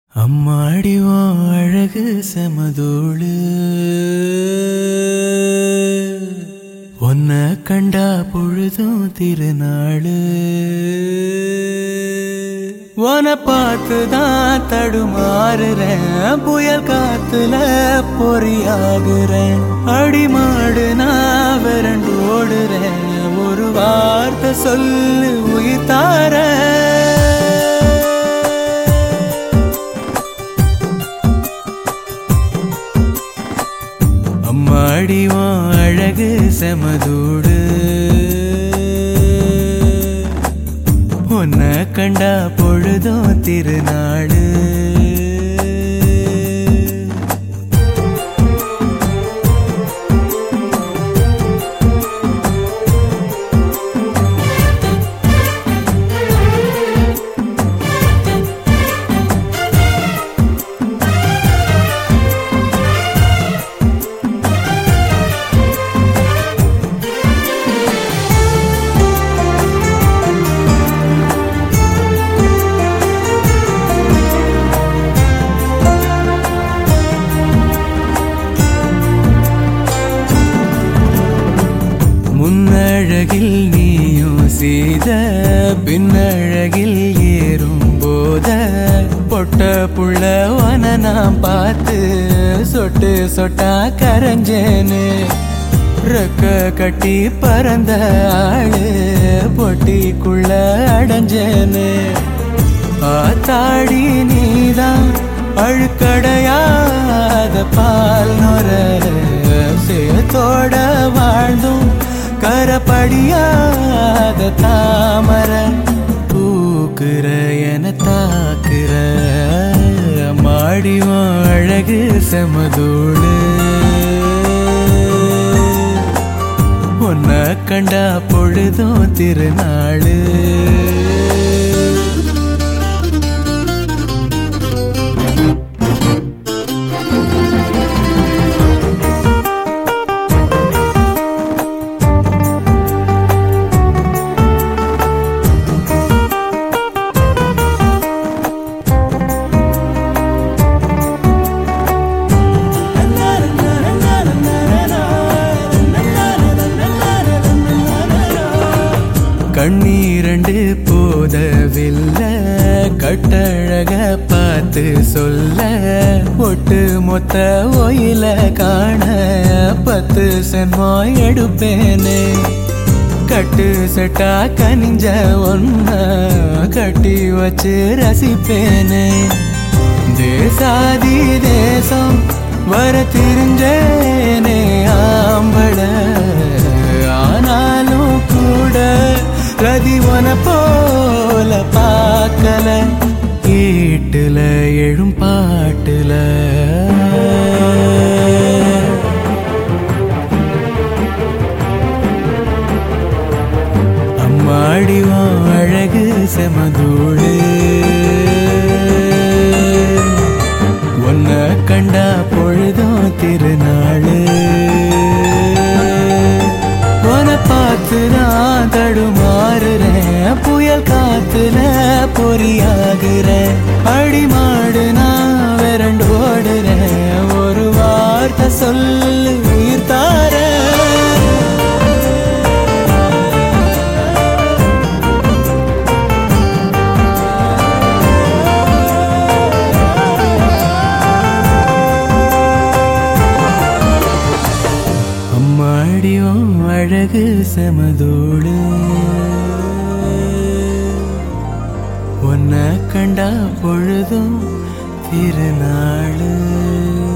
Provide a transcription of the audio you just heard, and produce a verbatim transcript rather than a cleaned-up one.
அம்மாடி உன் அழகு செமதோளு உன்னை கண்டா பொழுதும் திருநாளு உன்னை பார்த்துதான் தடுமாறுறேன் புயல் காத்துல பொறியாகுறேன் அடிமாடு நான் விரண்டு ஓடுறேன் ஒரு வார்த்தை சொல்லு உயிர் தார அம்மாடி உன் அழகு செமதூடு உன்னை கண்டா பொழுதும் திருநாளு முன்னழகில் நீயும் செய்த பின்னழகில் ஏறும் போத பொட்ட புள்ளவன நான் பார்த்து சொட்டு சொட்டா கரைஞ்சேன்னு ரெக்க கட்டி பறந்த ஆளு பொட்டிக்குள்ள அடைஞ்சேன்னு ஆத்தாடி நீதான் அழுக்கடையாத பால் நொர சேத்தோட வாழ்ந்தும் கரப்படியாத தாமர பூக்குற என தாக்குற மாடிவன் அழகு செமதோடு உன்னை கண்டா பொழுதும் திருநாளு கண்ணீரண்டு போதவில்லை கட்டழக பார்த்து சொல்ல ஒட்டு மொத்த ஒயில காண பத்து சென்மோ எடுப்பேனே கட்டு செட்டா கனிஞ்ச ஒன்ன கட்டி வச்சு ரசிப்பேனே தேசாதி தேசம் வர தெரிஞ்சேனே ஆம்பள ஆனாலும் கூட ரதிவன போல பார்க்கல கேட்டுல எழும் பாட்டுல அம்மாடிவான் அழகு செமதூடு உன்னை கண்டா பொழுதும் திருநாளு உன்னை பார்த்து நான் தடுமாறுறேன் புயல் காத்துல பொறியாகுறேன் அடிமாடு நான் விரண்டு ஓடுறேன் ஒரு வார்த்தை சொல்லு உயிர் தார அம்மாடியும் அழகு செமதோடு உன்னை கண்டா பொழுதும் திருநாளு.